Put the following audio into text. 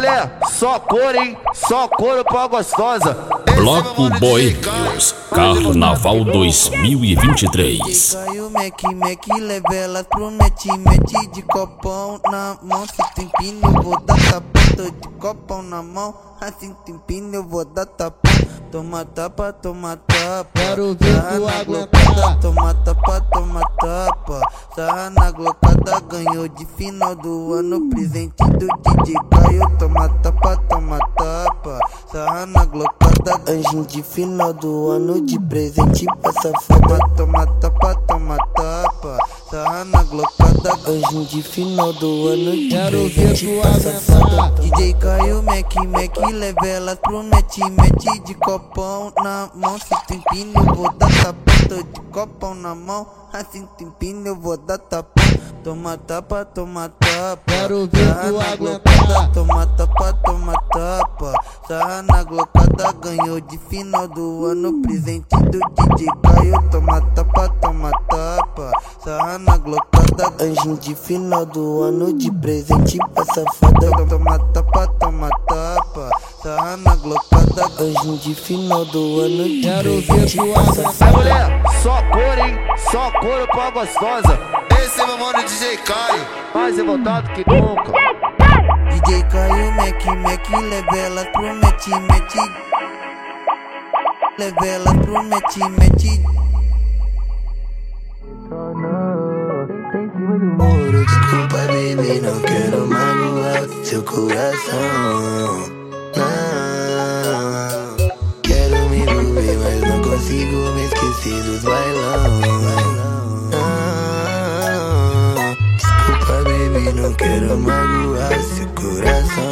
mulher, só cor, hein? Só couro pra gostosa. Bloco Boêmios, Carnaval 2023. Caiu Mac, leva elas pro mete de copão na mão. Se tem pino, eu vou dar tapão. Tô de copão na mão, assim tem pino, eu vou dar tapão. Toma tapa, toma tapa. Quero ver tu aguentar. Toma tapa, toma tapa. Sarra na glocada, ganhou de final do ano. Presente do DJ Caio. Toma tapa, toma tapa. Sarra na glocada, anjinho de final do ano. De presente pra safada. Toma tapa, toma tapa. Sarra na glocada, anjinho de final do ano. De Quero ver presente tu pra safada. aguentar. DJ Caio, Mac, leva elas pro mete de copão na mão. Se tem pino, eu vou dar tapão. Tô de copão na mão, assim tem pino, eu vou dar tapão. Toma tapa, toma tapa. Quero ver Sarra tu na aguentar. glocada, toma tapa, toma tapa. Sarra na glocada, ganhou de final do ano. Presente do DJ Caio. Toma tapa, toma tapa. Sarra na glocada, anjinho de final do ano. De presente pra safada. Toma tapa, toma tapa. Sarra na glocada, anjinho de final do ano. De Quero ver presente tu pra aguentar. safada. Mulher, só cor, hein? Só couro pra gostosa. Esse é meu mano DJ Caio. Mais revoltado que nunca. DJ Caio, Mac, leva elas pro mete. Leva elas pro mete. Desculpa, baby, não quero magoar seu coração. Não, quero me envolver, mas não consigo me esquecer dos bailão. Não, desculpa, baby, não quero magoar seu coração.